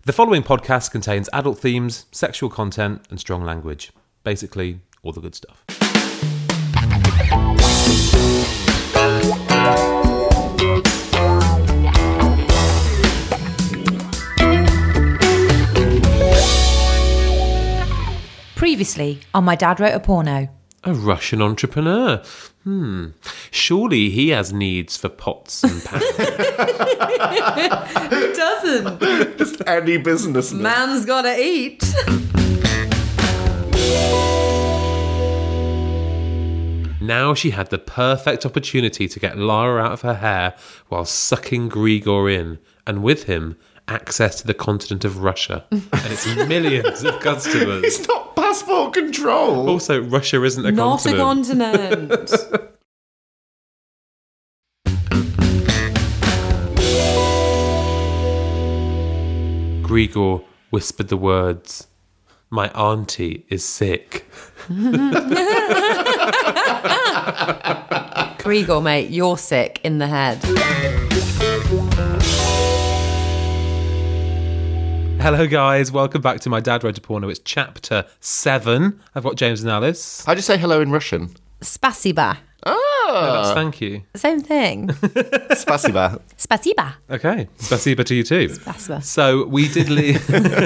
The following podcast contains adult themes, sexual content, and strong language. Basically, all the good stuff. Previously, on My Dad Wrote a Porno. A Russian entrepreneur. Surely he has needs for pots and pans. Who doesn't? Just any businessman. Man's gotta eat. Now she had the perfect opportunity to get Lara out of her hair while sucking Grigor in, and with him, access to the continent of Russia and its millions of customers. It's not passport control. Also, Russia isn't a Not continent. a continent. Grigor whispered the words, "My auntie is sick." Grigor, mate, you're sick in the head. Hello guys, welcome back to My Dad Wrote a Porno. It's chapter 7. I've got James and Alice. How'd you say hello in Russian? Spasiba. That's thank you. Same thing. Spasiba. Spasiba. Okay, spasiba to you too. Spasiba. So we did leave.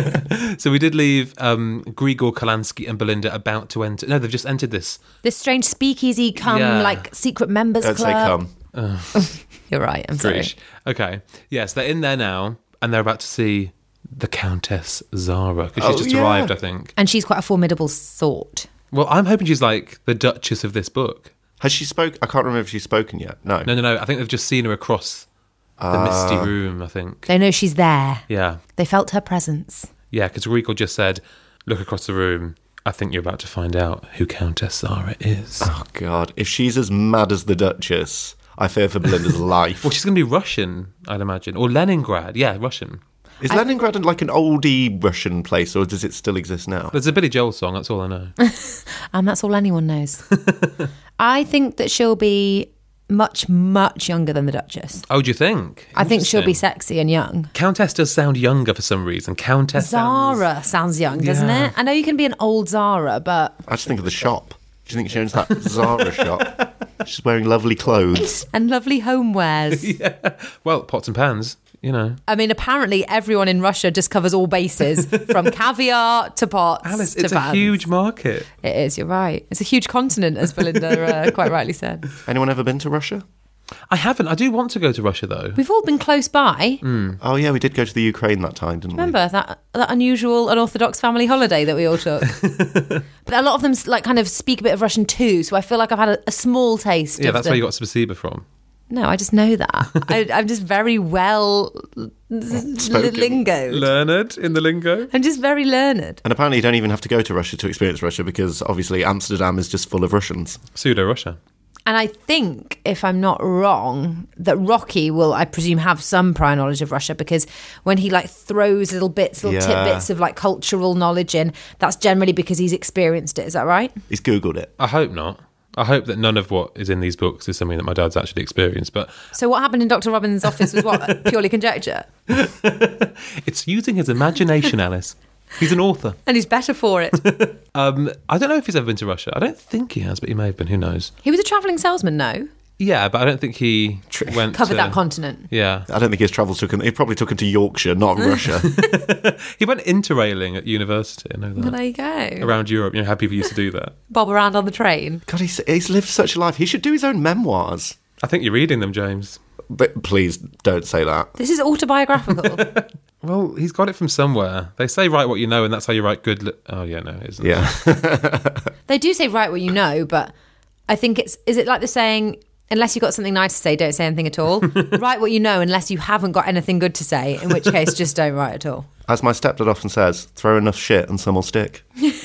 Grigor Kalansky and Belinda about to enter. No, they've just entered this. This strange speakeasy like secret members Don't say club. come. You're right, I'm sorry. Grish. Okay, yes, they're in there now, and they're about to see the Countess Zara because she's just arrived, I think. And she's quite a formidable sort. Well, I'm hoping she's like the Duchess of this book. Has she spoke? I can't remember if she's spoken yet. No. No. I think they've just seen her across the misty room, I think. They know she's there. Yeah. They felt her presence. Yeah, because Grigor just said, look across the room. I think you're about to find out who Countess Zara is. Oh, God. If she's as mad as the Duchess, I fear for Belinda's life. Well, she's going to be Russian, I'd imagine. Or Leningrad. Yeah, Russian. Is Leningrad like an oldie Russian place, or does it still exist now? There's a Billy Joel song, that's all I know. And that's all anyone knows. I think that she'll be much, much younger than the Duchess. Oh, do you think? I think she'll be Interesting. sexy and young. Countess does sound younger for some reason. Countess Zara sounds young, doesn't Yeah. it? I know you can be an old Zara, but... I just think of the shop. Do you think she owns that Zara shop? She's wearing lovely clothes. And lovely homewares. Yeah. Well, pots and pans, you know. I mean, apparently everyone in Russia just covers all bases, from caviar to pots Alice, to it's a pans. huge market. It is, you're right. It's a huge continent, as Belinda quite rightly said. Anyone ever been to Russia? I haven't. I do want to go to Russia, though. We've all been close by. Oh, yeah, we did go to the Ukraine that time, didn't Remember that unusual unorthodox family holiday that we all took? But a lot of them like kind of speak a bit of Russian too, so I feel like I've had a small taste. Yeah, of that's where you got spasiba from. No, I just know that. I'm just very well lingoed. Learned in the lingo. I'm just very learned. And apparently you don't even have to go to Russia to experience Russia, because obviously Amsterdam is just full of Russians. Pseudo-Russia. And I think, if I'm not wrong, that Rocky will, I presume, have some prior knowledge of Russia, because when he like throws little tidbits of like cultural knowledge in, that's generally because he's experienced it. Is that right? He's Googled it. I hope not. I hope that none of what is in these books is something that my dad's actually experienced, but So what happened in Dr. Robin's office was what? Purely conjecture? it's using his imagination, Alice. He's an author. And he's better for it. I don't know if he's ever been to Russia. I don't think he has, but he may have been. Who knows? He was a travelling salesman, no? Yeah, but I don't think he went Covered to... that continent. Yeah. I don't think his travels took him. He probably took him to Yorkshire, not Russia. He went interrailing at university, I know that. Well, there you go. Around Europe, you know how people used to do that. Bob around on the train. God, he's lived such a life. He should do his own memoirs. I think you're reading them, James. But please don't say that. This is autobiographical. Well, he's got it from somewhere. They say write what you know, and that's how you write good... Oh, yeah, no, it isn't. Yeah. They do say write what you know, but I think is it like the saying, unless you've got something nice to say, don't say anything at all? Write what you know unless you haven't got anything good to say, in which case just don't write at all. As my stepdad often says, throw enough shit and some will stick.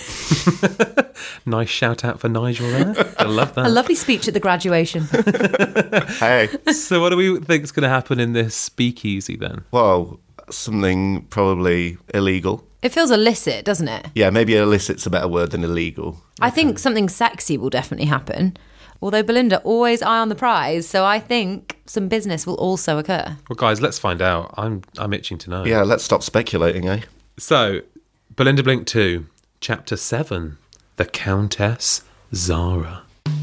Nice shout out for Nigel there. I love that. A lovely speech at the graduation. Hey. So what do we think is going to happen in this speakeasy then? Well, something probably illegal. It feels illicit, doesn't it? Yeah, maybe illicit's a better word than illegal. I think something sexy will definitely happen. Although Belinda always eye on the prize, so I think some business will also occur. Well, guys, let's find out. I'm itching to know. Yeah, let's stop speculating, eh? So, Belinda Blink 2, Chapter 7, The Countess Zara.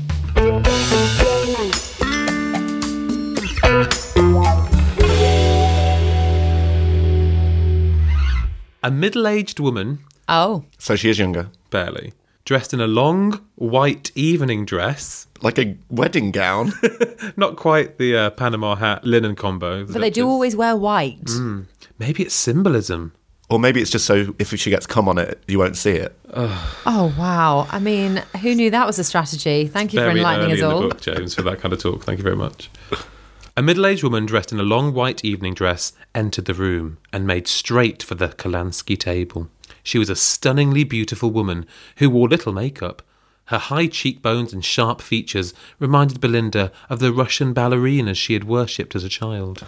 A middle-aged woman, Oh. So she is younger. barely, dressed in a long white evening dress, Like a wedding gown. not quite the Panama hat linen combo. But they do always wear white. Maybe it's symbolism. Or maybe it's just so if she gets cum on it, you won't see it. Oh, wow. I mean, who knew that was a strategy? Thank you for Very enlightening early us in all. the book, James, for that kind of talk. Thank you very much. A middle-aged woman dressed in a long white evening dress entered the room and made straight for the Kalansky table. She was a stunningly beautiful woman who wore little makeup. Her high cheekbones and sharp features reminded Belinda of the Russian ballerinas she had worshipped as a child.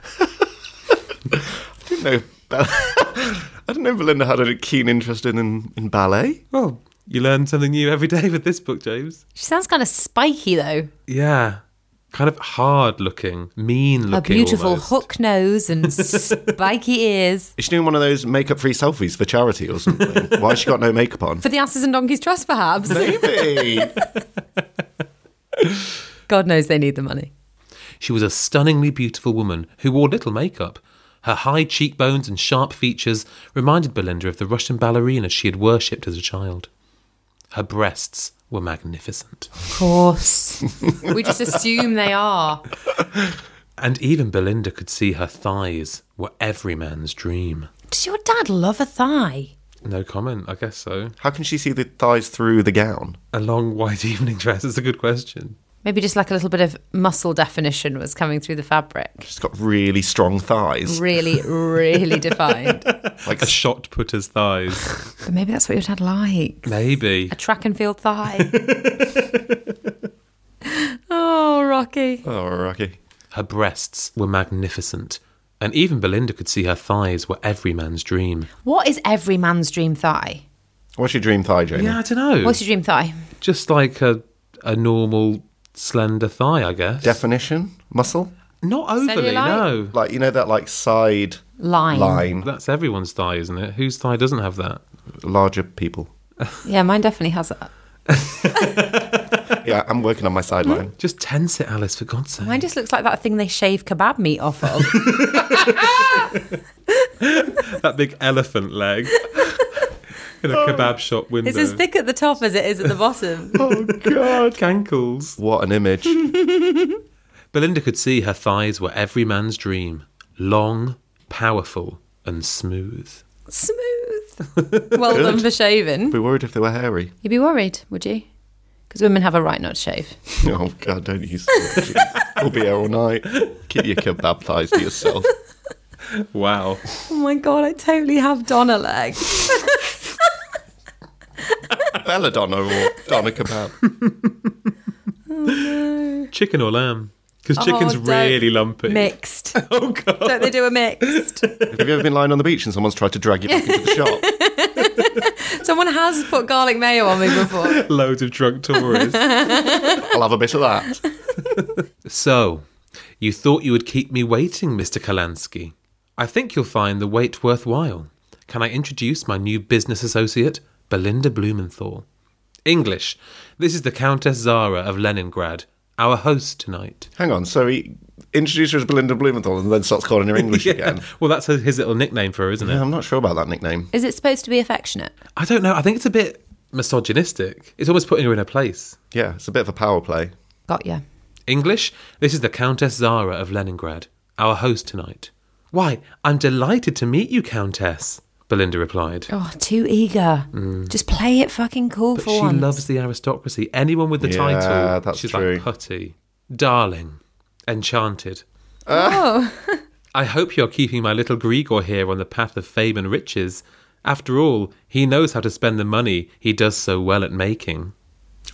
I didn't know Belinda had a keen interest in ballet. Well, you learn something new every day with this book, James. She sounds kind of spiky, though. Yeah. Kind of hard-looking, mean-looking. A beautiful almost. hook nose and spiky ears. Is she doing one of those makeup-free selfies for charity or something? Why has she got no makeup on? For the Asses and Donkeys Trust, perhaps. Maybe. God knows they need the money. She was a stunningly beautiful woman who wore little makeup. Her high cheekbones and sharp features reminded Belinda of the Russian ballerinas she had worshipped as a child. Her breasts were magnificent. Of course. We just assume they are. And even Belinda could see her thighs were every man's dream. Does your dad love a thigh? No comment, I guess so. How can she see the thighs through the gown? A long white evening dress is a good question. Maybe just like a little bit of muscle definition was coming through the fabric. She's got really strong thighs. Really, really defined. Like A shot putter's thighs. But maybe that's what your dad likes. Maybe. A track and field thigh. Oh, Rocky. Oh, Rocky. Her breasts were magnificent. And even Belinda could see her thighs were every man's dream. What is every man's dream thigh? What's your dream thigh, Jamie? Yeah, I don't know. What's your dream thigh? Just like a normal slender thigh, I guess. Definition? Muscle? Not overly, Cellulite? no. Like, you know that like side Line. That's everyone's thigh, isn't it? Whose thigh doesn't have that? Larger people. Yeah, mine definitely has that. Yeah, I'm working on my sideline. Just tense it, Alice, for God's sake. Mine just looks like that thing they shave kebab meat off of. That big elephant leg. In a kebab shop window. It's as thick at the top as it is at the bottom. Oh, God. Cankles. What an image. Belinda could see her thighs were every man's dream. Long, powerful, and smooth. Smooth. Well done for shaving. Be worried if they were hairy. You'd be worried, would you? Because women have a right not to shave. Oh, God, don't use that. We'll be here all night. Keep your kebab thighs to yourself. Wow. Oh my God, I totally have Donna legs. Belladonna or Donna kebab. Chicken or lamb? Because chicken's don't. really lumpy. Mixed. Oh, God. Don't they do a mixed? Have you ever been lying on the beach and someone's tried to drag you back into the shop? Someone has put garlic mayo on me before. Loads of drunk tourists. I'll have a bit of that. So, you thought you would keep me waiting, Mr. Kalansky. I think you'll find the wait worthwhile. Can I introduce my new business associate, Belinda Blumenthal? English. This is the Countess Zara of Leningrad, our host tonight. Hang on, so he introduced her as Belinda Blumenthal and then starts calling her English again. Well, that's his little nickname for her, isn't it? Yeah, I'm not sure about that nickname. Is it supposed to be affectionate? I don't know. I think it's a bit misogynistic. It's almost putting her in her place. Yeah, it's a bit of a power play. Got ya. English. This is the Countess Zara of Leningrad, our host tonight. Why, I'm delighted to meet you, Countess, Belinda replied. Oh, too eager. Just play it fucking cool But for she once. loves the aristocracy. Anyone with the Yeah, title, that's she's true. like putty, darling, enchanted. Oh. I hope you're keeping my little Grigor here on the path of fame and riches. After all, he knows how to spend the money he does so well at making.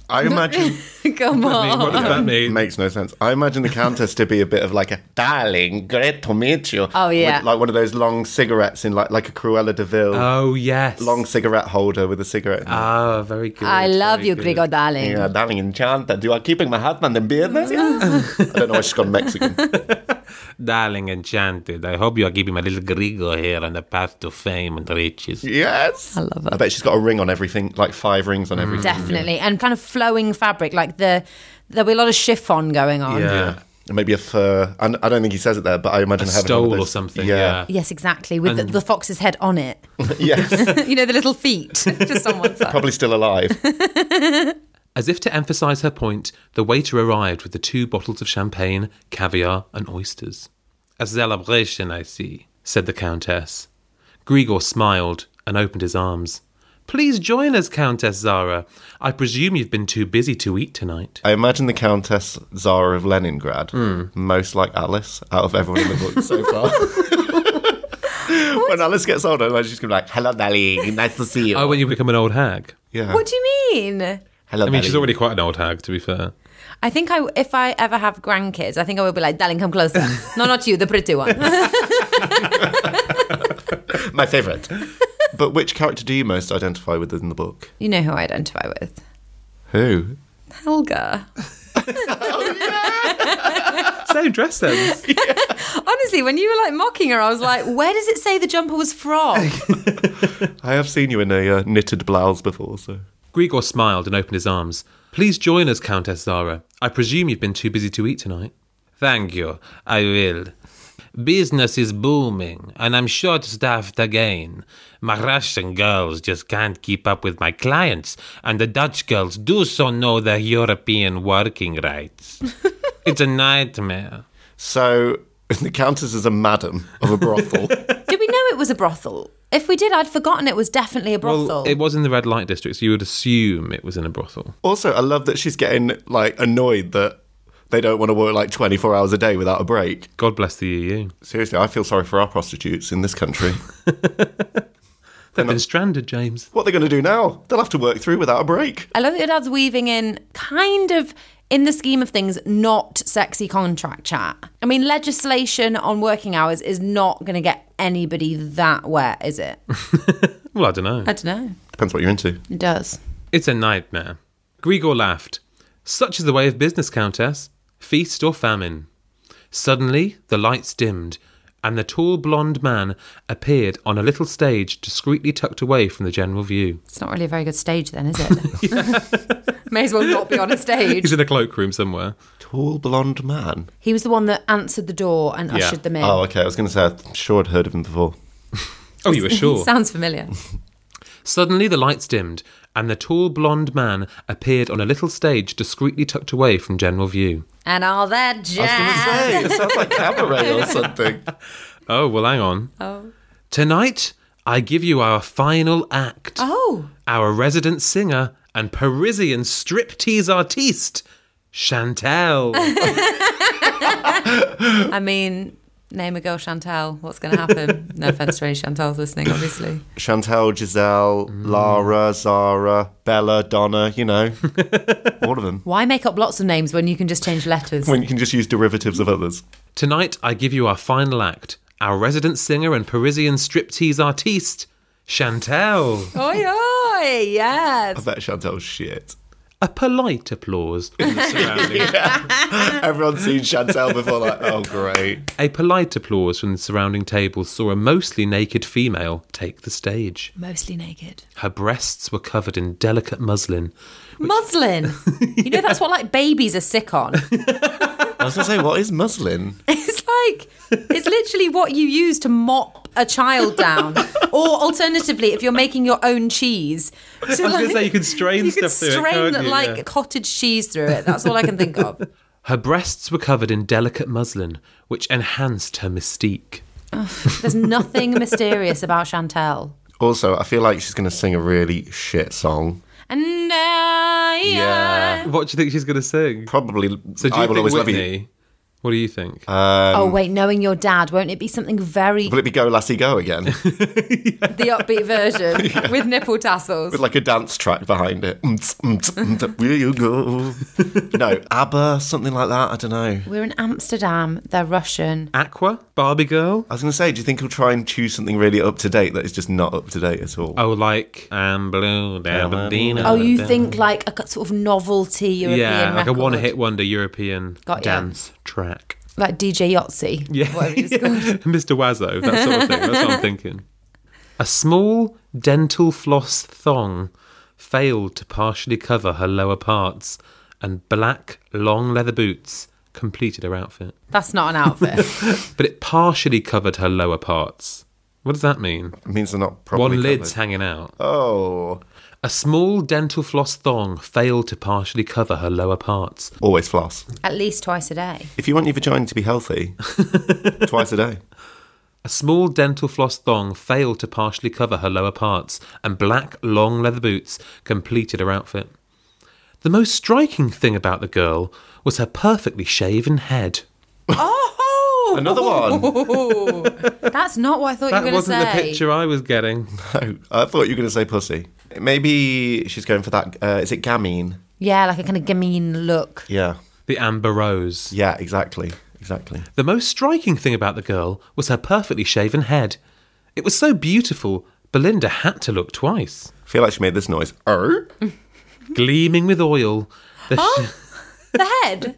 I imagine... Come I mean, what does on. that mean? Makes no sense. I imagine the Countess to be a bit of like a darling, great to meet you. Oh, yeah. With, like one of those long cigarettes in like a Cruella de Vil. Oh, yes. Long cigarette holder with a cigarette. Ah, very good. I love very you, good. Grigor, darling. Yeah, darling, enchanted. You are keeping my husband in business? Yeah. I don't know why she's gone Mexican. Darling enchanted, I hope you are keeping my little Grigor here on the path to fame and riches. Yes. I love it. I bet she's got a ring on everything, like 5 rings on everything. Definitely. And kind of flowing fabric, like there'll be a lot of chiffon going on. Yeah. And maybe a fur. And I don't think he says it there, but I imagine A having stole one of or those- something, Yeah. yeah. Yes, exactly. With the fox's head on it. Yes. You know, the little feet just on one side. Probably still alive. As if to emphasise her point, the waiter arrived with the 2 bottles of champagne, caviar, and oysters. A celebration, I see, said the Countess. Grigor smiled and opened his arms. Please join us, Countess Zara. I presume you've been too busy to eat tonight. I imagine the Countess Zara of Leningrad, most like Alice, out of everyone in the book so far. When Alice gets older, I imagine she's going to be like, hello, darling, nice to see you. Oh, when you become an old hag. Yeah. What do you mean? Hello, I mean, she's darling. already quite an old hag, to be fair. I think if I ever have grandkids, I think I will be like, darling, come closer. No, not you, the pretty one. My favourite. But which character do you most identify with in the book? You know who I identify with? Who? Helga. Same dress sense. Honestly, when you were like mocking her, I was like, where does it say the jumper was from? I have seen you in a knitted blouse before, so... Grigor smiled and opened his arms. Please join us, Countess Zara. I presume you've been too busy to eat tonight. Thank you. I will. Business is booming, and I'm short-staffed again. My Russian girls just can't keep up with my clients, and the Dutch girls do so know their European working rights. It's a nightmare. So, the Countess is a madam of a brothel. Did we know it was a brothel? If we did, I'd forgotten it was definitely a brothel. Well, it was in the red light district, so you would assume it was in a brothel. Also, I love that she's getting, like, annoyed that they don't want to work, like, 24 hours a day without a break. God bless the EU. Seriously, I feel sorry for our prostitutes in this country. They've been stranded, James. What are they going to do now? They'll have to work through without a break. I love that your dad's weaving in kind of, in the scheme of things, not sexy contract chat. I mean, legislation on working hours is not going to get anybody that wet, is it? Well, I don't know. I don't know. Depends what you're into. It does. It's a nightmare. Grigor laughed. Such is the way of business, Countess. Feast or famine. Suddenly, the lights dimmed, and the tall blonde man appeared on a little stage discreetly tucked away from the general view. It's not really a very good stage then, is it? May as well not be on a stage. He's in a cloakroom somewhere. Tall blonde man. He was the one that answered the door and Yeah. ushered them in. Oh, okay. I was going to say, I'm sure I'd heard of him before. Oh, you were sure? Sounds familiar. Suddenly the lights dimmed, and the tall blonde man appeared on a little stage discreetly tucked away from general view. And all that I was jazz. going to say, it sounds like cabaret or something. Oh, well, hang on. Tonight, I give you our final act. Oh. Our resident singer and Parisian striptease artiste, Chantal. I mean, name a girl Chantal. What's going to happen? No offence to any Chantals listening, obviously. Chantal, Giselle, Lara, Zara, Bella, Donna, you know. All of them. Why make up lots of names when you can just change letters? When you can just use derivatives of others. Tonight, I give you our final act. Our resident singer and Parisian striptease artiste, Chantal. Oi, oi, yes. I bet Chantal's shit. A polite applause from the surrounding. Everyone's seen Chantal before, like, oh, great. A polite applause from the surrounding tables saw a mostly naked female take the stage. Mostly naked. Her breasts were covered in delicate muslin. Muslin. You know, that's what like babies are sick on. I was going to say, what is muslin? It's literally what you use to mop a child down. Or alternatively, if you're making your own cheese. I was going to say, you can strain You could stuff through it, strain can't you? like Yeah. cottage cheese through it. That's all I can think of. Her breasts were covered in delicate muslin, which enhanced her mystique. There's nothing mysterious about Chantal. Also, I feel like she's going to sing a really shit song. And I, Yeah. What do you think she's going to sing? Probably, So do I you Will think Always Love You. Whitney? What do you think? Oh, wait, knowing your dad, won't it be something very... Will it be Go Lassie Go again? the upbeat version with nipple tassels? With like a dance track behind it. Will you go? No, ABBA, something like that. I don't know. We're in Amsterdam. They're Russian. Aqua? Barbie Girl? I was going to say, do you think he'll try and choose something really up to date that is just not up to date at all? Oh, like I'm blue, Dabadina. Oh, you think like a sort of novelty European Yeah, like record? a one-hit wonder European Got ya. dance track. Like DJ Yahtzee, Yeah, whatever he was called. Mr. Wazzo, that sort of thing. That's what I'm thinking. A small dental floss thong failed to partially cover her lower parts, and black, long leather boots completed her outfit. That's not an outfit. But it partially covered her lower parts. What does that mean? It means they're not properly One lid's covered. hanging out. Oh. A small dental floss thong failed to partially cover her lower parts. Always floss. At least twice a day. If you want your vagina to be healthy, twice a day. A small dental floss thong failed to partially cover her lower parts, and black, long leather boots completed her outfit. The most striking thing about the girl was her perfectly shaven head. Oh! Another one. That's not what I thought you That were going to say. wasn't the picture I was getting. No, I thought you were going to say pussy. Maybe she's going for that. Is it gamine? Yeah, like a kind of gamine look. Yeah. The amber rose. Yeah, exactly. Exactly. The most striking thing about the girl was her perfectly shaven head. It was so beautiful, Belinda had to look twice. I feel like she made this noise. Gleaming with oil, the The head?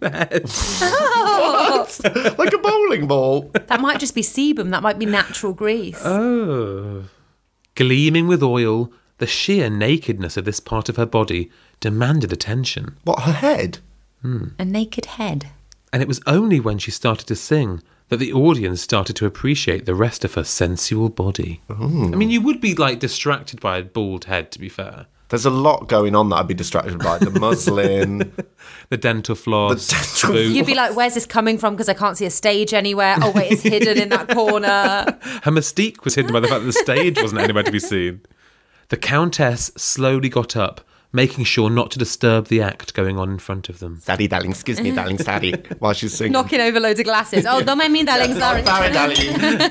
Like a bowling ball. That might just be sebum. That might be natural grease. gleaming with oil, the sheer nakedness of this part of her body demanded attention. What, her head? A naked head. And it was only when she started to sing that the audience started to appreciate the rest of her sensual body. I mean, you would be, like, distracted by a bald head, to be fair. There's a lot going on that I'd be distracted by. The muslin. The dental floss. The dental boots. You'd be like, where's this coming from? Because I can't see a stage anywhere. Oh, wait, it's hidden in that corner. Her mystique was hidden by the fact that the stage wasn't anywhere to be seen. The Countess slowly got up, making sure not to disturb the act going on in front of them. Daddy, darling, excuse me, darling, daddy. While she's singing. Knocking over loads of glasses. Oh, don't mind me, darling. Sorry. Sorry, darling.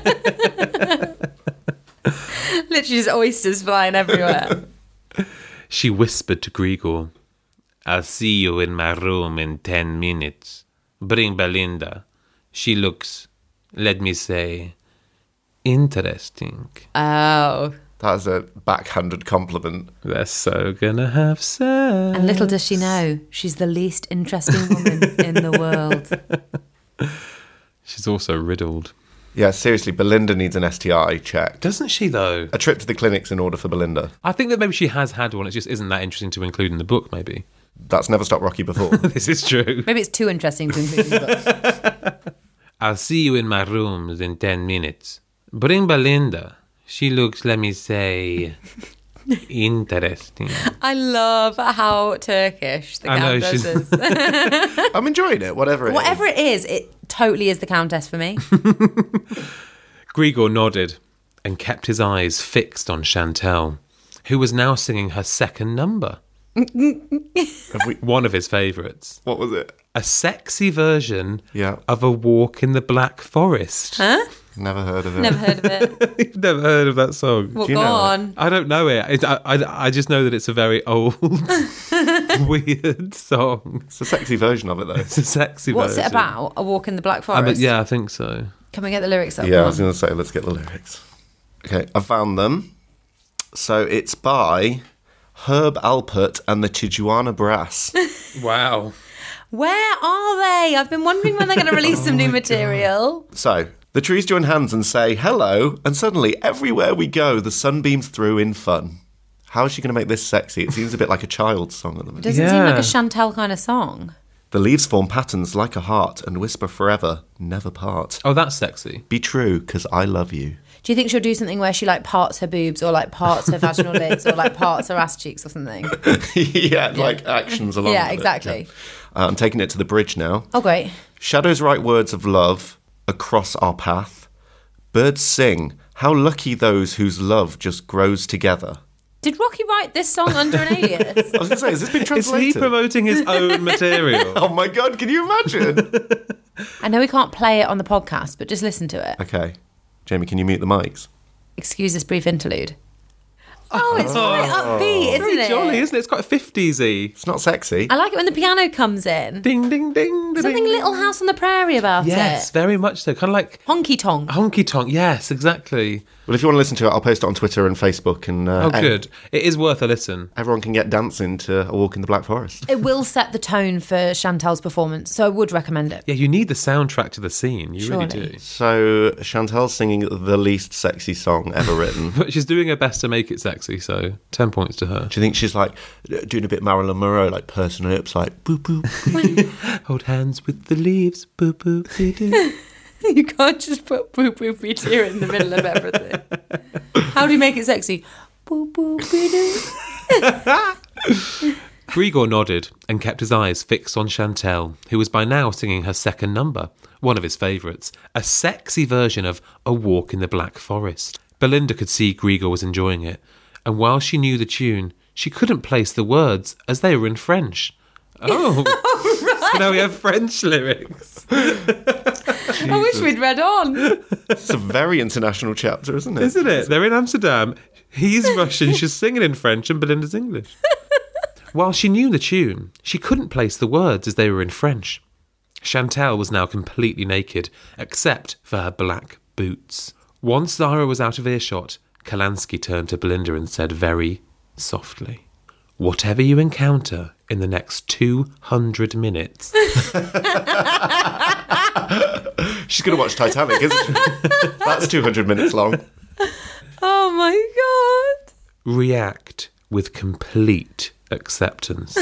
Literally just oysters flying everywhere. She whispered to Grigor, "I'll see you in my room in 10 minutes. Bring Belinda. She looks, let me say, interesting." Oh. That's a backhanded compliment. They're so gonna have sex. And little does she know, she's the least interesting woman in the world. She's also riddled. Yeah, seriously, Belinda needs an STI check. Doesn't she, though? A trip to the clinics in order for Belinda. I think that maybe she has had one. It just isn't that interesting to include in the book, maybe. That's never stopped Rocky before. This is true. Maybe it's too interesting to include in the book. I'll see you in my rooms in 10 minutes. Bring Belinda. She looks, let me say, interesting. I love how Turkish the I know, Countess she's- is. I'm enjoying it, whatever it is. Whatever it is, it totally is the Countess for me. Grigor nodded and kept his eyes fixed on Chantal, who was now singing her second number. One of his favourites. What was it? A sexy version Yeah. of A Walk in the Black Forest. Huh? Never heard of it. Never heard of it. You've never heard of that song? Well, Do you go know it? on. I don't know it. I just know that it's a very old, weird song. It's a sexy version of it, though. It's a sexy What's version. it about? A walk in the Black I Forest? yeah, I think so. Can we get the lyrics up? Yeah, I Come was on. going to say, let's get the lyrics. Okay, I found them. So it's by Herb Alpert and the Tijuana Brass. Wow. Where are they? I've been wondering when they're going to release some new material. So, the trees join hands and say hello, and suddenly, everywhere we go, the sun beams through in fun. How is she going to make this sexy? It seems a bit like a child's song at the moment. Doesn't seem like Yeah. a Chantal kind of song. The leaves form patterns like a heart and whisper forever, never part. Oh, that's sexy. Be true, 'cause I love you. Do you think she'll do something where she like parts her boobs or like parts her vaginal lids or like parts her ass cheeks or something? yeah, like actions along Yeah, with it. exactly. Yeah. I'm taking it to the bridge now. Oh, great. Shadows write words of love across our path. Birds sing, how lucky those whose love just grows together. Did Rocky write this song under an alias? I was going to say, has this been Is translated? he promoting his own material? Oh my God, can you imagine? I know we can't play it on the podcast, but just listen to it. Okay. Jamie, can you mute the mics? Excuse this brief interlude. Oh, it's quite upbeat, isn't Very it? jolly, isn't it? It's quite 50s-y. It's not sexy. I like it when the piano comes in. Ding, ding, ding. Something ding. Little House on the Prairie about Yes, it. very much so. Kind of like Honky tonk. honky tonk. Yes, exactly. Well, if you want to listen to it, I'll post it on Twitter and Facebook. And Oh, good. It is worth a listen. everyone can get dancing to A Walk in the Black Forest. It will set the tone for Chantel's performance, so I would recommend it. Yeah, you need the soundtrack to the scene. You really Surely. do. So Chantel's singing the least sexy song ever written. But she's doing her best to make it sexy, so 10 points to her. Do you think she's like doing a bit Marilyn Monroe, like pursing her lips, like boop boop? Hold hands with the leaves. Boo, boo, doo, doo. You can't just put boo boo bee doo in the middle of everything. How do you make it sexy? Boo boo bee doo. Grigor nodded and kept his eyes fixed on Chantel, who was by now singing her second number, one of his favourites, a sexy version of A Walk in the Black Forest. Belinda could see Grigor was enjoying it, and while she knew the tune, she couldn't place the words as they were in French. Oh, so now we have French lyrics. I wish we'd read on. It's a very international chapter, isn't it? Isn't it? They're in Amsterdam. He's Russian, she's singing in French, and Belinda's English. While she knew the tune, she couldn't place the words as they were in French. Chantel was now completely naked, except for her black boots. Once Zara was out of earshot, Kalansky turned to Belinda and said very softly, "Whatever you encounter in the next 200 minutes..." She's going to watch Titanic, isn't she? That's 200 minutes long. Oh my God. React with complete acceptance.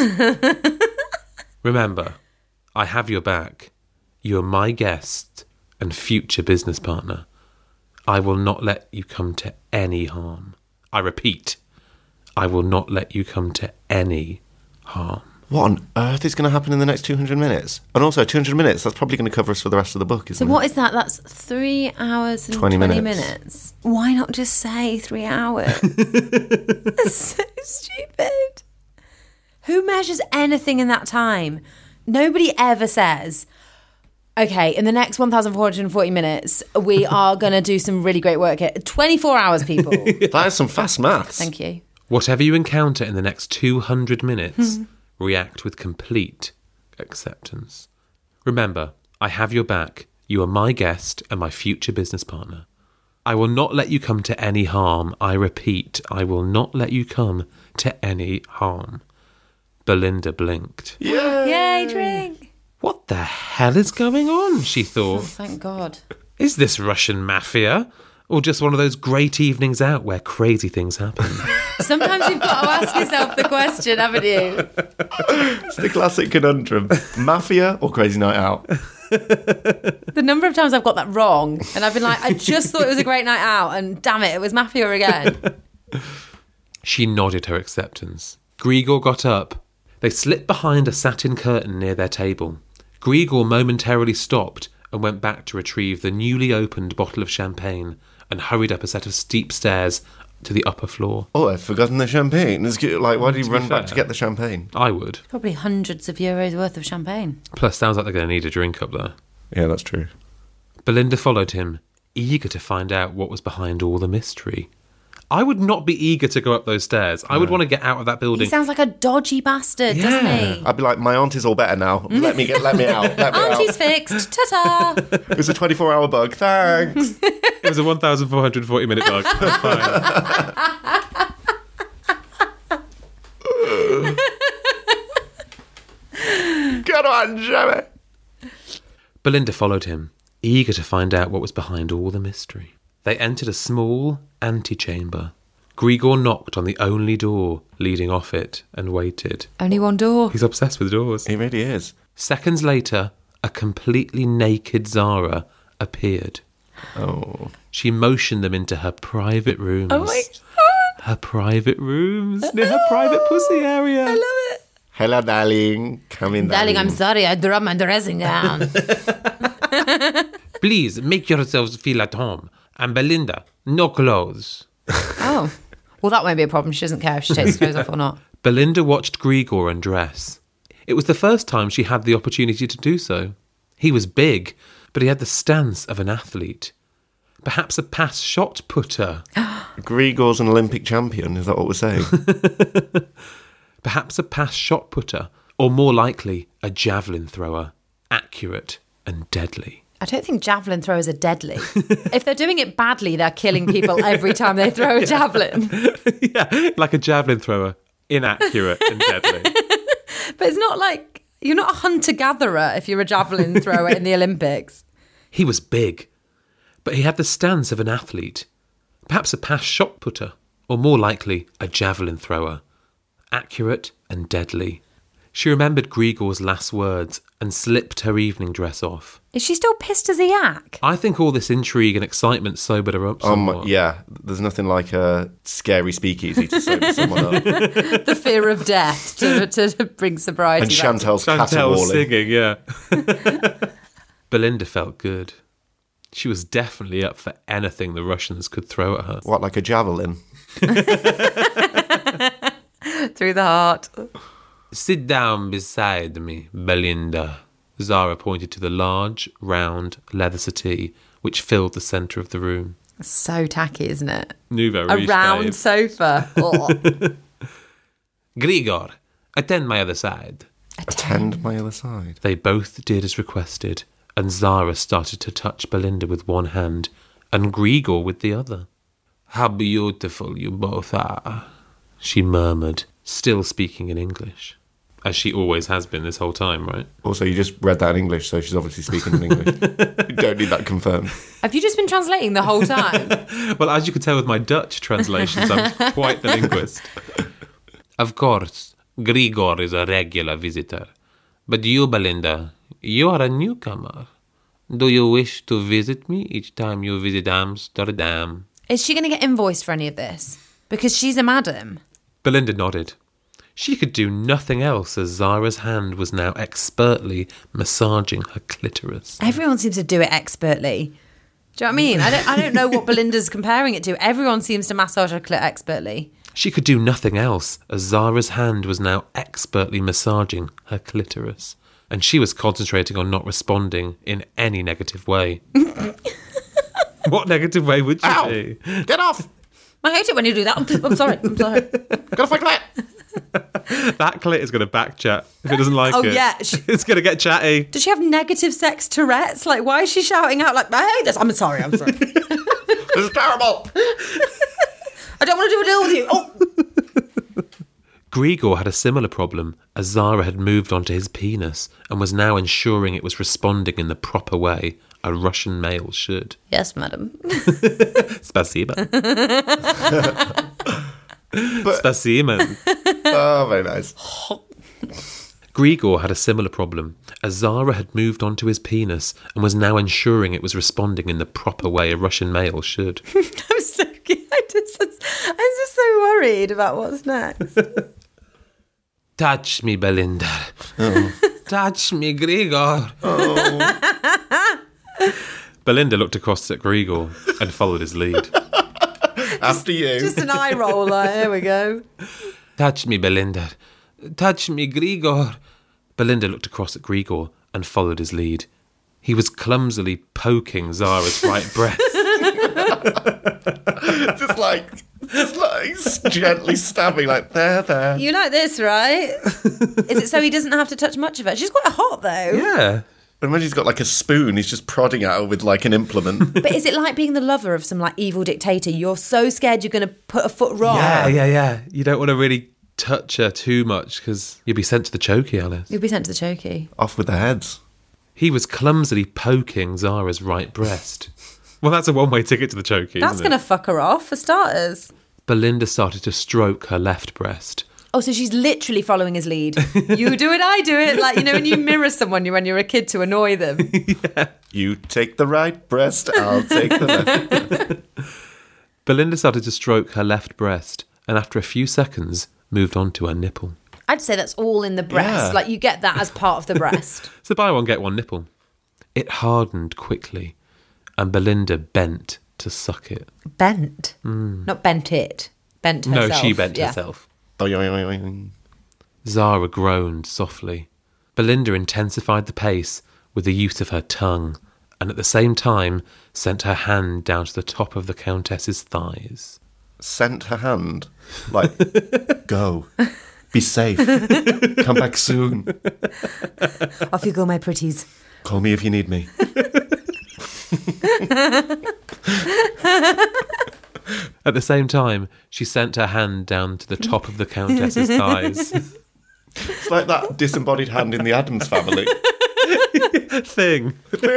Remember, I have your back. You are my guest and future business partner. I will not let you come to any harm. I repeat, I will not let you come to any harm. What on earth is going to happen in the next 200 minutes? And also, 200 minutes, that's probably going to cover us for the rest of the book, isn't So it? what is that? That's 3 hours and 20 20 minutes. minutes. Why not just say 3 hours? That's so stupid. Who measures anything in that time? Nobody ever says, okay, in the next 1,440 minutes, we are going to do some really great work here. 24 hours, people. That is some fast maths. Thank you. Whatever you encounter in the next 200 minutes, react with complete acceptance. Remember, I have your back. You are my guest and my future business partner. I will not let you come to any harm. I repeat, I will not let you come to any harm. Belinda blinked. Yay, drink. What the hell is going on, she Oh, thought. thank God. Is this Russian mafia? Or just one of those great evenings out where crazy things happen? Sometimes you've got to ask yourself the question, haven't you? It's the classic conundrum. Mafia or crazy night out? The number of times I've got that wrong, and I've been like, I just thought it was a great night out, and damn it, it was Mafia again. She nodded her acceptance. Grigor got up. They slipped behind a satin curtain near their table. Grigor momentarily stopped and went back to retrieve the newly opened bottle of champagne and hurried up a set of steep stairs to the upper floor. Oh, I've forgotten the champagne. Like, why did he be run back fair. to get the champagne? I would. Probably hundreds of euros worth of champagne. Plus, sounds like they're going to need a drink up there. Yeah, that's true. Belinda followed him, eager to find out what was behind all the mystery. I would not be eager to go up those stairs. I would want to get out of that He building. sounds like a dodgy bastard, doesn't Yeah. he? I'd be like, my auntie's all better now. Let me out. Let me Auntie's out. fixed. Ta-ta. It was a 24-hour bug. Thanks. It was a 1,440-minute bug. That's fine. Come on, Jimmy. Belinda followed him, eager to find out what was behind all the mystery. They entered a small antechamber. Grigor knocked on the only door leading off it and waited. Only one door. He's obsessed with doors. He really is. Seconds later, a completely naked Zara appeared. Oh. She motioned them into her private rooms. Oh my God. Her private rooms near her private pussy area. I love it. Hello, darling. Come in, Darling, I'm sorry. I dropped my dressing gown. Please make yourselves feel at home. And Belinda, no clothes. Oh. Well, that won't be a problem. She doesn't care if she takes her clothes off or not. Belinda watched Grigor undress. It was the first time she had the opportunity to do so. He was big, but he had the stance of an athlete. Perhaps a pass shot putter. Grigor's an Olympic champion, is that what we're saying? Perhaps a pass shot putter, or more likely, a javelin thrower. Accurate and deadly. I don't think javelin throwers are deadly. If they're doing it badly, they're killing people every time they throw a javelin. Yeah, like a javelin thrower. Inaccurate and deadly. But it's not like, you're not a hunter-gatherer if you're a javelin thrower in the Olympics. He was big, but he had the stance of an athlete. Perhaps a pass shot putter, or more likely, a javelin thrower. Accurate and deadly. She remembered Grigor's last words and slipped her evening dress off. Is she still pissed as a yak? I think all this intrigue and excitement sobered her up somewhat. Yeah, there's nothing like a scary speakeasy to sober someone up. The fear of death to bring sobriety And back. Chantel's Chantel caterwauling. singing, yeah. Belinda felt good. She was definitely up for anything the Russians could throw at her. What, like a javelin? Through the heart. Sit down beside me, Belinda. Zara pointed to the large, round leather settee which filled the centre of the room. So tacky, isn't it? Nouveau A riche, round babe. sofa. Oh. Grigor, attend my other side. Attend my other side. They both did as requested, and Zara started to touch Belinda with one hand and Grigor with the other. How beautiful you both are, she murmured, still speaking in English. As she always has been this whole time, right? Also, you just read that in English, so she's obviously speaking in English. You don't need that confirmed. Have you just been translating the whole time? Well, as you can tell with my Dutch translations, I'm quite the linguist. Of course, Grigor is a regular visitor. But you, Belinda, you are a newcomer. Do you wish to visit me each time you visit Amsterdam? Is she going to get invoiced for any of this? Because she's a madam. Belinda nodded. She could do nothing else as Zara's hand was now expertly massaging her clitoris. Everyone seems to do it expertly. Do you know what I mean? I don't know what Belinda's comparing it to. Everyone seems to massage her clit expertly. She could do nothing else as Zara's hand was now expertly massaging her clitoris. And she was concentrating on not responding in any negative way. What negative way would she Ow! be? Get off! I hate it when you do that. I'm sorry. Get off my clit! That clit is going to back chat if it doesn't like Oh, it. yeah. It's going to get chatty. Does she have negative sex Tourette's? Like, why is she shouting out like, I hate this? I'm sorry. This is terrible! I don't want to do a deal with you. Oh. Grigor had a similar problem as Zara had moved onto his penis and was now ensuring it was responding in the proper way a Russian male should. Yes, madam. Spasiba. Spasiba. Oh, very nice. Grigor had a similar problem as Zara had moved onto his penis and was now ensuring it was responding in the proper way a Russian male should. I'm so I'm just so worried about what's next. Touch me, Belinda. Oh. Touch me, Grigor. Oh. Belinda looked across at Grigor and followed his lead. After you. Just an eye roller. There we go. Touch me, Belinda. Touch me, Grigor. Belinda looked across at Grigor and followed his lead. He was clumsily poking Zara's right breast. just like gently stabbing, like, there. You like this, right? Is it so he doesn't have to touch much of it? She's quite hot, though. Yeah. And when he's got like a spoon, he's just prodding at her with like an implement. But is it like being the lover of some like evil dictator? You're so scared you're going to put a foot wrong. Yeah. You don't want to really touch her too much because you'll be sent to the chokey, Alice. You'll be sent to the chokey. Off with their heads. He was clumsily poking Zara's right breast. Well, that's a one-way ticket to the chokey, That's isn't going to fuck her off, for starters. Belinda started to stroke her left breast. Oh, so she's literally following his lead. You do it, I do it. Like, you know, when you mirror someone when you're a kid to annoy them. Yeah. You take the right breast, I'll take the left. Belinda started to stroke her left breast and after a few seconds moved on to her nipple. I'd say that's all in the breast. Yeah. Like, you get that as part of the breast. So buy one, get one nipple. It hardened quickly and Belinda bent to suck it. Bent. Not bent it. bent herself. No, she bent Yeah. herself. Oing, oing, oing, oing. Zara groaned softly. Belinda intensified the pace with the use of her tongue, and at the same time sent her hand down to the top of the Countess's thighs. Sent her hand. Like, go. Be safe. Come back soon. Off you go, my pretties. Call me if you need me. At the same time, she sent her hand down to the top of the Countess's thighs. It's like that disembodied hand in the Addams Family. Thing.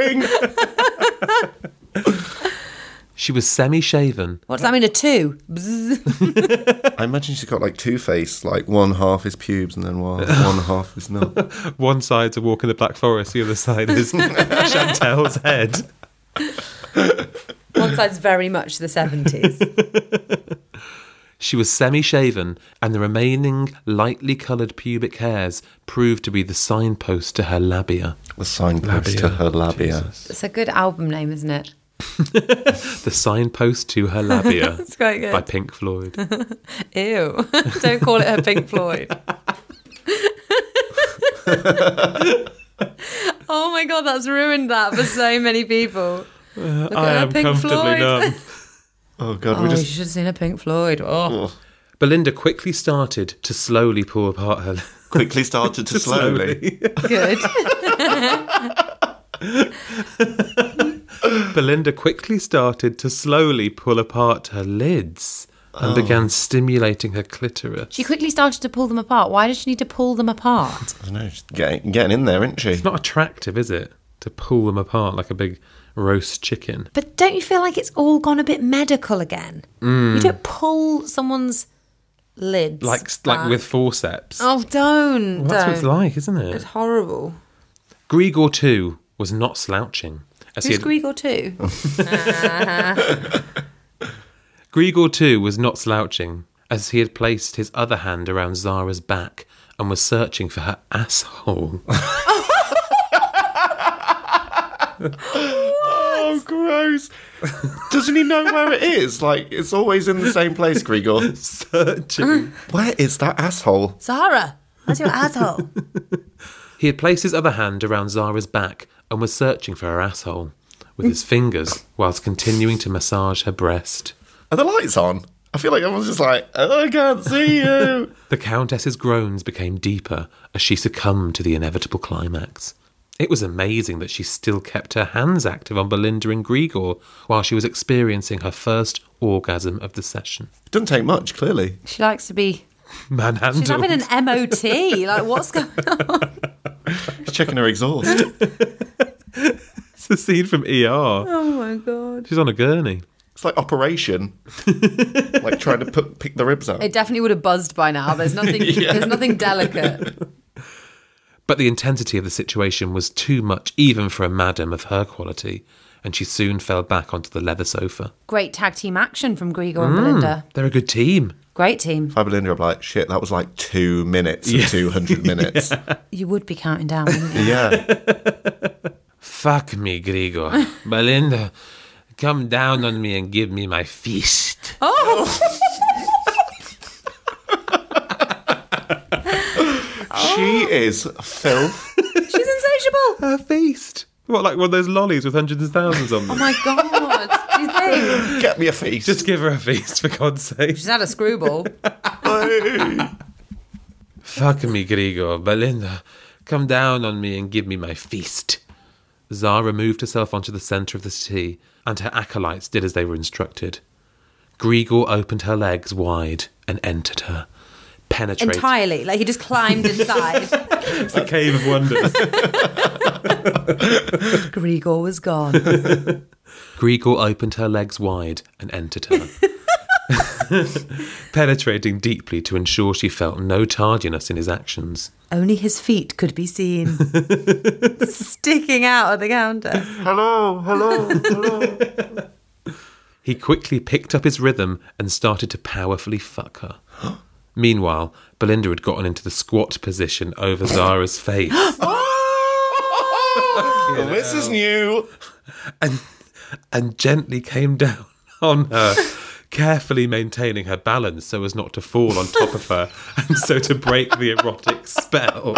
She was semi-shaven. What's that mean, a 2? Bzz. I imagine she's got like two-face, like one half is pubes and then one half is not. One side's a walk in the Black Forest, the other side is Chantel's head. One side's very much the 70s. She was semi-shaven, and the remaining lightly coloured pubic hairs proved to be the signpost to her labia. The signpost to her labia. Jesus. It's a good album name, isn't it? The Signpost to Her Labia. It's quite good. By Pink Floyd. Ew. Don't call it her Pink Floyd. Oh my God, that's ruined that for so many people. Look I at her am Pink comfortably Floyd. numb. Oh, God, Oh, we you just... should have seen a Pink Floyd. Oh. Belinda quickly started to slowly pull apart her... quickly started to slowly. Good. Belinda quickly started to slowly pull apart her lids and began stimulating her clitoris. She quickly started to pull them apart. Why did she need to pull them apart? I don't know, she's getting in there, isn't she? It's not attractive, is it? To pull them apart like a big roast chicken. But don't you feel like it's all gone a bit medical again? You don't pull someone's lids. Like with forceps. Oh, don't. Well, that's what it's don't. like, isn't It's it? horrible. Grigor, too, was not slouching. Who's Grigor too? Grigor, too, was not slouching, as he had placed his other hand around Zara's back and was searching for her asshole. Oh, gross. Doesn't he know where it is? Like, it's always in the same place, Grigor. Searching. Where is that asshole? Zara, that's your asshole. He had placed his other hand around Zara's back and was searching for her asshole with his fingers whilst continuing to massage her breast. Are the lights on? I feel like everyone's just like, oh, I can't see you. The Countess's groans became deeper as she succumbed to the inevitable climax. It was amazing that she still kept her hands active on Belinda and Grigor while she was experiencing her first orgasm of the session. It doesn't take much, clearly. She likes to be... Manhandled. She's having an MOT. Like, what's going on? She's checking her exhaust. It's a scene from ER. Oh, my God. She's on a gurney. It's like Operation. Like trying to pick the ribs out. It definitely would have buzzed by now. There's nothing, there's nothing delicate. But the intensity of the situation was too much even for a madam of her quality, and she soon fell back onto the leather sofa. Great tag team action from Grigor and Belinda. They're a good team. Great team. If I Belinda, I'm like, shit, that was like 2 minutes of 200 minutes. You would be counting down, wouldn't you? Yeah. Fuck me, Grigor. Belinda, come down on me and give me my fist. She is filth. She's insatiable. Her feast. What, like one of those lollies with hundreds of thousands on them? Oh, my God. Do you think? Get me a feast. Just give her a feast, for God's sake. She's had a screwball. Fuck me, Grigor. Belinda, come down on me and give me my feast. Zara moved herself onto the centre of the settee, and her acolytes did as they were instructed. Grigor opened her legs wide and entered her, penetrating... Entirely. Like, he just climbed inside. It's the Cave of Wonders. Grigor was gone. Grigor opened her legs wide and entered her, penetrating deeply to ensure she felt no tardiness in his actions. Only his feet could be seen. Sticking out of the counter. Hello. He quickly picked up his rhythm and started to powerfully fuck her. Meanwhile, Belinda had gotten into the squat position over Zara's face. Oh, this is new. and gently came down on her, carefully maintaining her balance so as not to fall on top of her and so to break the erotic spell.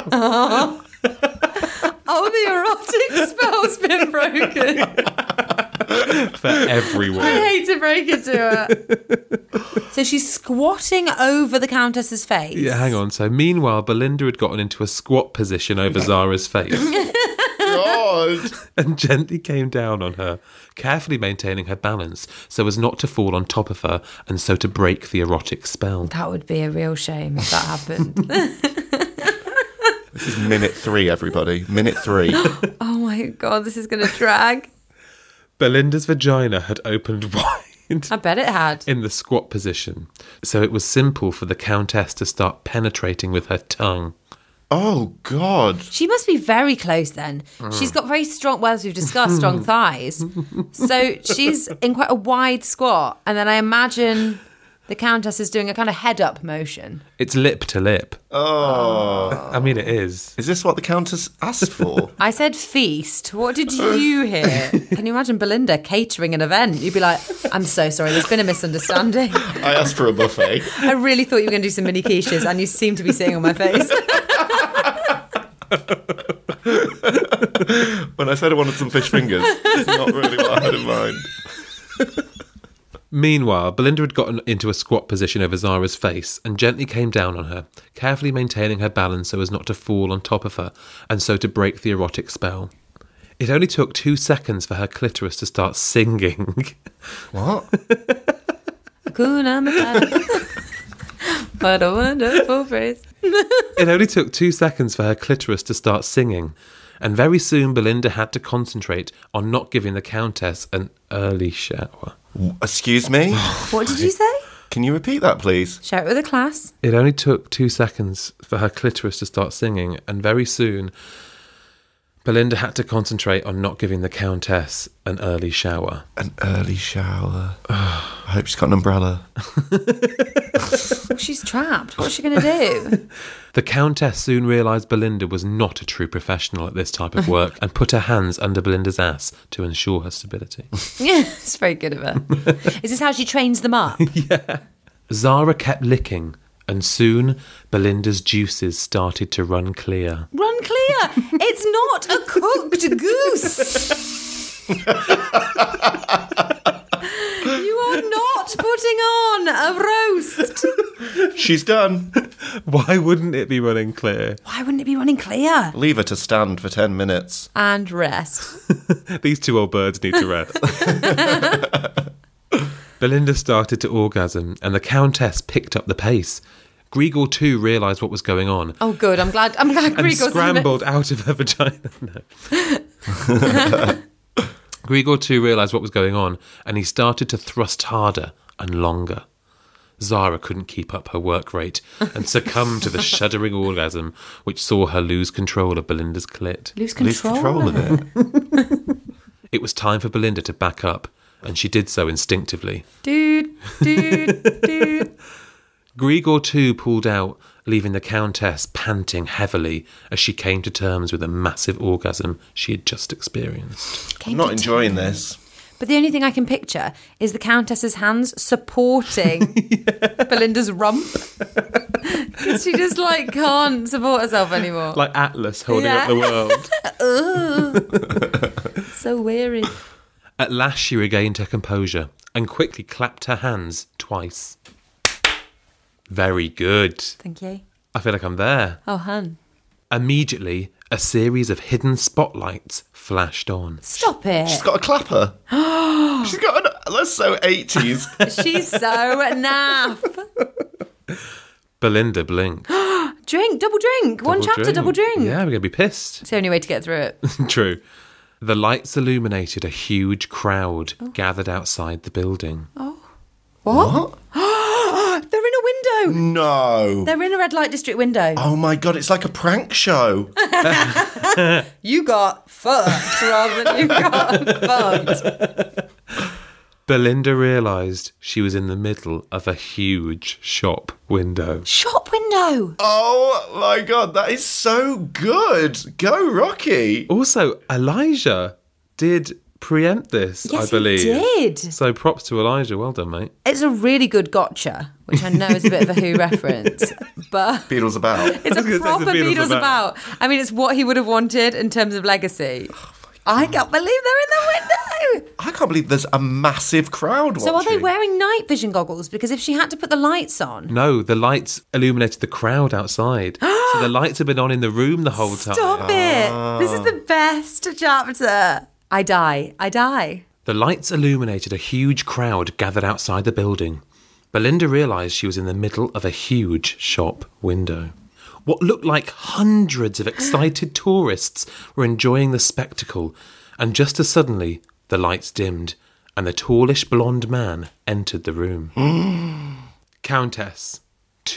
Oh, the erotic spell's been broken. For everyone. I hate to break it to her. So she's squatting over the Countess's face. Yeah, hang on. So meanwhile, Belinda had gotten into a squat position over Zara's face. God. And gently came down on her, carefully maintaining her balance so as not to fall on top of her and so to break the erotic spell. That would be a real shame if that happened. This is minute 3, everybody. Minute 3. Oh my God, this is going to drag. Belinda's vagina had opened wide. I bet it had. In the squat position, so it was simple for the Countess to start penetrating with her tongue. Oh, God. She must be very close then. She's got very strong, well, as we've discussed, strong thighs. So she's in quite a wide squat. And then I imagine the Countess is doing a kind of head-up motion. It's lip to lip. Oh. I mean, it is. Is this what the Countess asked for? I said feast. What did you hear? Can you imagine Belinda catering an event? You'd be like, I'm so sorry, there's been a misunderstanding. I asked for a buffet. I really thought you were going to do some mini quiches and you seem to be sitting on my face. When I said I wanted some fish fingers, it's not really what I had in mind. Meanwhile, Belinda had gotten into a squat position over Zara's face and gently came down on her, carefully maintaining her balance so as not to fall on top of her and so to break the erotic spell. It only took 2 seconds for her clitoris to start singing. What? Hakuna Matata. What a wonderful phrase. It only took 2 seconds for her clitoris to start singing, and very soon Belinda had to concentrate on not giving the Countess an early shower. Excuse me? What did you say? Can you repeat that, please? Share it with the class. It only took 2 seconds for her clitoris to start singing, and very soon Belinda had to concentrate on not giving the Countess an early shower. An early shower. I hope she's got an umbrella. Well, she's trapped. What's she going to do? The Countess soon realised Belinda was not a true professional at this type of work and put her hands under Belinda's ass to ensure her stability. Yeah, it's very good of her. Is this how she trains them up? Yeah. Zara kept licking, and soon Belinda's juices started to run clear. Run clear! It's not a cooked goose! You are not putting on a roast! She's done. Why wouldn't it be running clear? Why wouldn't it be running clear? Leave her to stand for 10 minutes. And rest. These 2 old birds need to rest. Belinda started to orgasm, and the Countess picked up the pace. Grigor too realised what was going on. Oh, good. I'm glad and Grigor's scrambled out of her vagina. No. Grigor too realised what was going on, and he started to thrust harder and longer. Zara couldn't keep up her work rate and succumbed to the shuddering orgasm, which saw her lose control of Belinda's clit. Lose control of it. It was time for Belinda to back up, and she did so instinctively. Dude. Grigor too pulled out, leaving the Countess panting heavily as she came to terms with a massive orgasm she had just experienced. I'm not enjoying this. But the only thing I can picture is the Countess's hands supporting Belinda's rump. Because she just, can't support herself anymore. Like Atlas holding up the world. So weary. At last she regained her composure and quickly clapped her hands twice. Very good. Thank you. I feel like I'm there. Oh, hun. Immediately, a series of hidden spotlights flashed on. Stop it. She's got a clapper. She's got an... That's so 80s. She's so naff. Belinda blinked. Double drink. One chapter, double drink. Yeah, we're going to be pissed. It's the only way to get through it. True. The lights illuminated a huge crowd gathered outside the building. What? They're in a window. No. They're in a red light district window. Oh my God, it's like a prank show. You got fucked rather than you got fucked. Belinda realised she was in the middle of a huge shop window. Shop window. Oh my God, that is so good. Go, Rocky. Also, Elijah did preempt this, Yes, I believe. he did. So props to Elijah. Well done, mate. It's a really good gotcha, which I know is a bit of a Who reference, but Beatles about. it's I was a gonna say proper the Beatles Beatles about. about. I mean, it's what he would have wanted in terms of legacy. I can't believe they're in the window. I can't believe there's a massive crowd watching. So are they wearing night vision goggles? Because if she had to put the lights on... No, the lights illuminated the crowd outside. So the lights have been on in the room the whole time. Stop it. This is the best chapter. I die. The lights illuminated a huge crowd gathered outside the building. Belinda realised she was in the middle of a huge shop window. What looked like hundreds of excited tourists were enjoying the spectacle, and just as suddenly, the lights dimmed, and the tallish blonde man entered the room. Countess,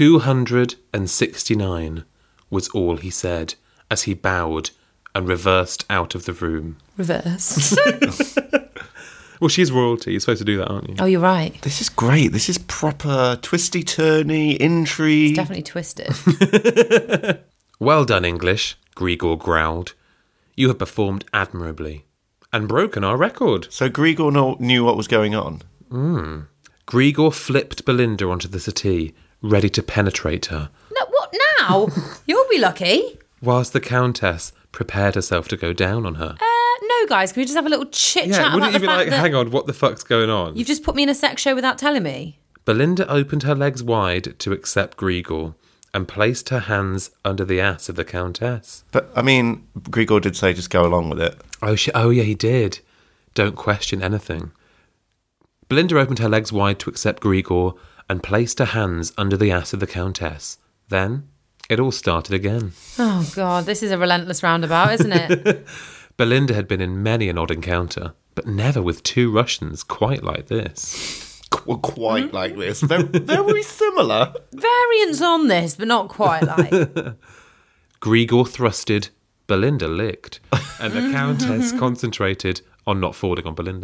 269, was all he said, as he bowed and reversed out of the room. Reverse. Well, she's royalty. You're supposed to do that, aren't you? Oh, you're right. This is great. This is proper twisty-turny, intrigue. Definitely twisted. Well done, English, Grigor growled. You have performed admirably and broken our record. So Grigor knew what was going on. Grigor flipped Belinda onto the settee, ready to penetrate her, No, what now? You'll be lucky. whilst the Countess prepared herself to go down on her. No, guys, can we just have a little chit-chat about wouldn't the you be fact like, that hang on, what the fuck's going on? you've just put me in a sex show without telling me? Belinda opened her legs wide to accept Grigor and placed her hands under the ass of the Countess. But, I mean, Grigor did say just go along with it. Oh yeah, he did. Don't question anything. Belinda opened her legs wide to accept Grigor and placed her hands under the ass of the Countess. Then it all started again. Oh, God, this is a relentless roundabout, isn't it? Belinda had been in many an odd encounter, but never with two Russians quite like this. Quite like this. Very, very similar. Variants on this, but not quite like. Grigor thrusted, Belinda licked, and the Countess concentrated on not falling on Belinda.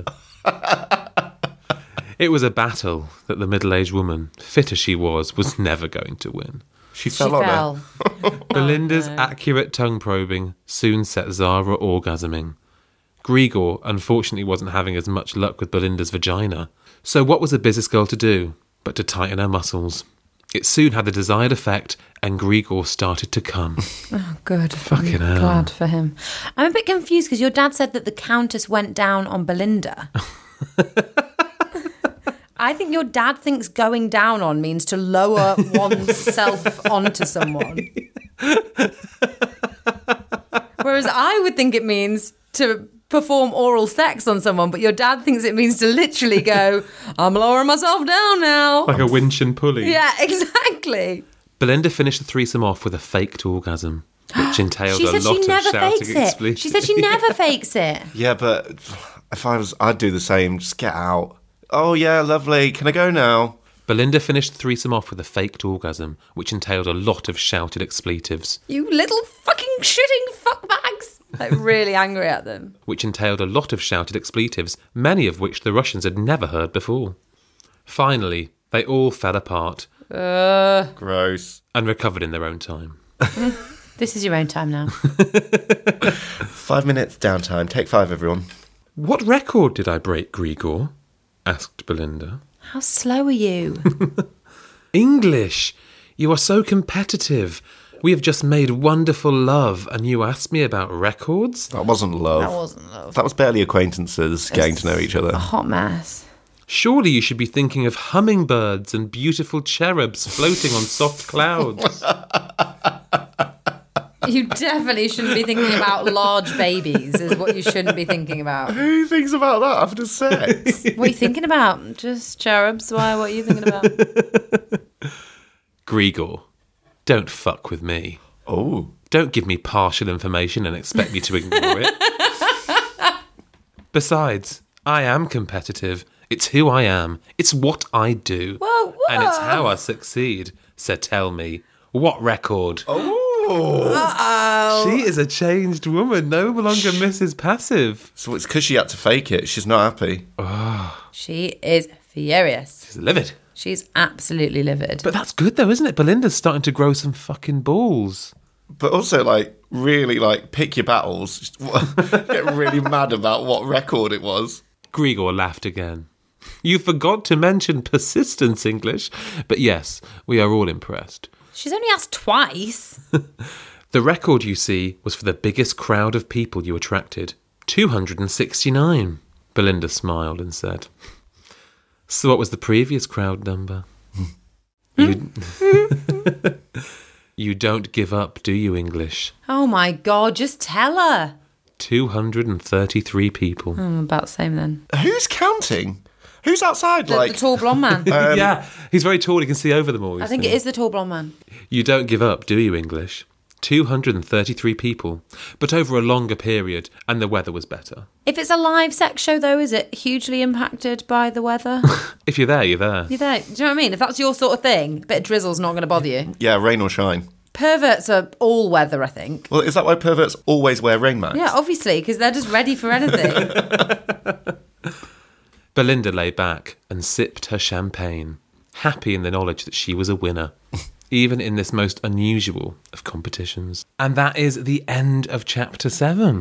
It was a battle that the middle-aged woman, fit as she was never going to win. She She fell on her. fell. Belinda's accurate tongue probing soon set Zara orgasming. Grigor, unfortunately, wasn't having as much luck with Belinda's vagina. So what was a business girl to do but to tighten her muscles? It soon had the desired effect, and Grigor started to come. Oh, good. Fucking I'm hell. glad for him. I'm a bit confused because your dad said that the Countess went down on Belinda. I think your dad thinks going down on means to lower one's self onto someone. Whereas I would think it means to perform oral sex on someone, but your dad thinks it means to literally go, I'm lowering myself down now. Like a winch and pulley. Yeah, exactly. Belinda finished the threesome off with a faked orgasm, which entailed She a said lot she of never shouting fakes it. expletives. She said she never fakes it. Yeah, but if I was, I'd do the same. Just get out. Oh, yeah, lovely. Can I go now? Belinda finished the threesome off with a faked orgasm, which entailed a lot of shouted expletives. You little fucking shitting fuckbags. Like, really angry at them. Which entailed a lot of shouted expletives, many of which the Russians had never heard before. Finally, they all fell apart Gross. and recovered in their own time. This is your own time now. 5 minutes downtime. Take 5, everyone. What record did I break, Grigor? Asked Belinda. How slow are you? English! You are so competitive. We have just made wonderful love, and you asked me about records? That wasn't love. That wasn't love. That was barely acquaintances getting to know each other. A hot mess. Surely you should be thinking of hummingbirds and beautiful cherubs floating on soft clouds. You definitely shouldn't be thinking about large babies, is what you shouldn't be thinking about. Who thinks about that after sex? What are you thinking about? Just cherubs? Why? What are you thinking about? Grigor, don't fuck with me. Oh. Don't give me partial information and expect me to ignore it. Besides, I am competitive. It's who I am. It's what I do. Whoa, whoa. And it's how I succeed. So tell me, what record? Oh. She is a changed woman, no longer Mrs. Passive. So it's because she had to fake it. She's not happy. She is furious. She's livid. She's absolutely livid. But that's good though, isn't it? Belinda's starting to grow some fucking balls. But also, like, really, like, pick your battles. Just get really mad about what record it was. Grigor laughed again. You forgot to mention persistence, English. But yes, we are all impressed. She's only asked twice. The record, you see, was for the biggest crowd of people you attracted. 269. Belinda smiled and said. So what was the previous crowd number? You don't give up, do you, English? Oh my God, just tell her. 233 people. About the same then. Who's counting? Who's outside? The tall blonde man. Yeah, he's very tall, he can see over them all. I think it is the tall blonde man. You don't give up, do you, English? 233 people, but over a longer period, and the weather was better. If it's a live sex show, though, is it hugely impacted by the weather? If you're there, you're there. You're there. Do you know what I mean? If that's your sort of thing, a bit of drizzle's not going to bother you. Yeah, rain or shine. Perverts are all weather, I think. Well, is that why perverts always wear rain masks? Yeah, obviously, because they're just ready for anything. Belinda lay back and sipped her champagne, happy in the knowledge that she was a winner, even in this most unusual of competitions. And that is the end of chapter 7.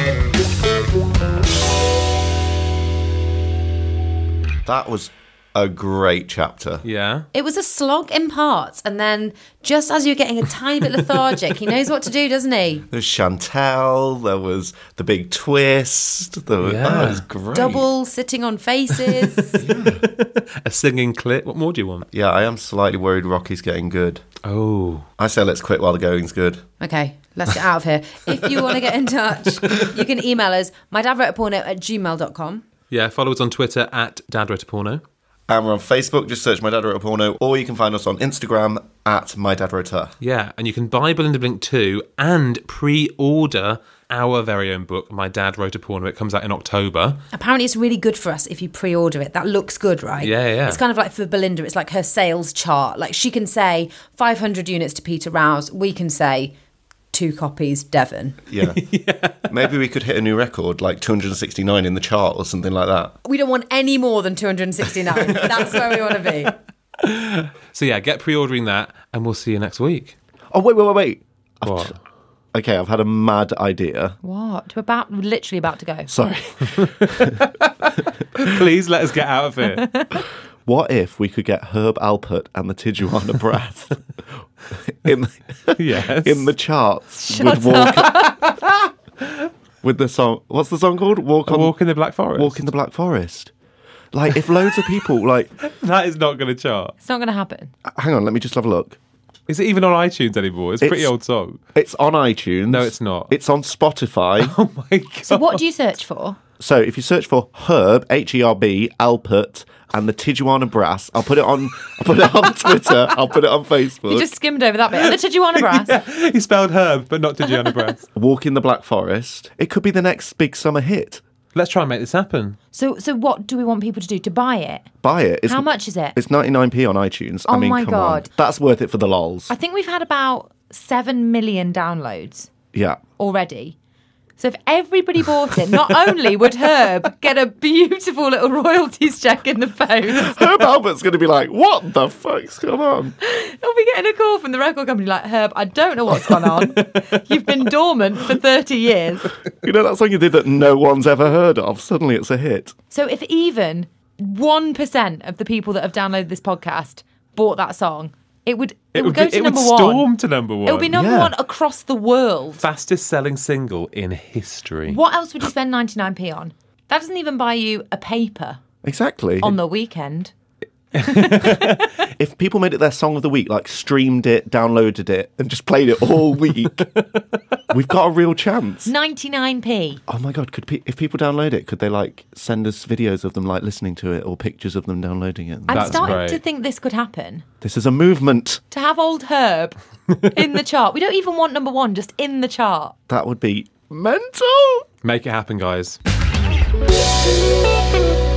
That was a great chapter. Yeah. It was a slog in parts, and then just as you're getting a tiny bit lethargic, he knows what to do, doesn't he? There's Chantel, there was the big twist. There was, Yeah. it was great. Double sitting on faces. A singing clip. What more do you want? Yeah, I am slightly worried Rocky's getting good. Oh. I say let's quit while the going's good. Okay, let's get out of here. If you want to get in touch, you can email us, mydadwroteaporno@gmail.com. Yeah, follow us on Twitter at dadwroteaporno. And we're on Facebook, just search My Dad Wrote a Porno, or you can find us on Instagram at My Dad Wrote Her. Yeah, and you can buy Belinda Blink 2 and pre-order our very own book, My Dad Wrote a Porno. It comes out in October. Apparently it's really good for us if you pre-order it. That looks good, right? Yeah. It's kind of like for Belinda, it's like her sales chart. Like she can say 500 units to Peter Rouse. We can say 2 copies, Devon. Yeah. Maybe we could hit a new record, like 269 in the chart or something like that. We don't want any more than 269. That's where we want to be. So yeah, get pre-ordering that, and we'll see you next week. Oh, wait. What? Okay, I've had a mad idea. What? We're literally about to go. Sorry. Please let us get out of here. What if we could get Herb Alpert and the Tijuana Brass Yes. in the charts Shut with the song? What's the song called? Walk in the Black Forest. Walk in the Black Forest. Like, if loads of people, like... That is not going to chart. It's not going to happen. Hang on, let me just have a look. Is it even on iTunes anymore? It's a pretty old song. It's on iTunes. No, it's not. It's on Spotify. Oh my God. So what do you search for? So if you search for Herb, Herb, Alpert, and the Tijuana Brass, I'll put it on Twitter, I'll put it on Facebook. You just skimmed over that bit. And the Tijuana Brass. Yeah, he spelled Herb, but not Tijuana Brass. Walk in the Black Forest. It could be the next big summer hit. Let's try and make this happen. So what do we want people to do? To buy it? Buy it. How much is it? It's 99p on iTunes. Oh I mean, my come God. on. That's worth it for the lols. I think we've had about 7 million downloads Yeah. already. So if everybody bought it, not only would Herb get a beautiful little royalties check in the post, Herb Alpert's going to be like, what the fuck's going on? he'll be getting a call from the record company like, Herb, I don't know what's gone on. You've been dormant for 30 years. You know that song you did that no one's ever heard of? Suddenly it's a hit. So if even 1% of the people that have downloaded this podcast bought that song, it would go to number one. Storm to number one. It would be number one across the world. Fastest selling single in history. What else would you spend 99p on? That doesn't even buy you a paper Exactly. on the weekend. If people made it their song of the week, like streamed it, downloaded it, and just played it all week, we've got a real chance. 99p. Oh my God, if people download it, could they like send us videos of them like listening to it or pictures of them downloading it? I'm That's starting great. to think this could happen. This is a movement. To have old Herb in the chart. We don't even want number one, just in the chart. That would be mental. Make it happen, guys.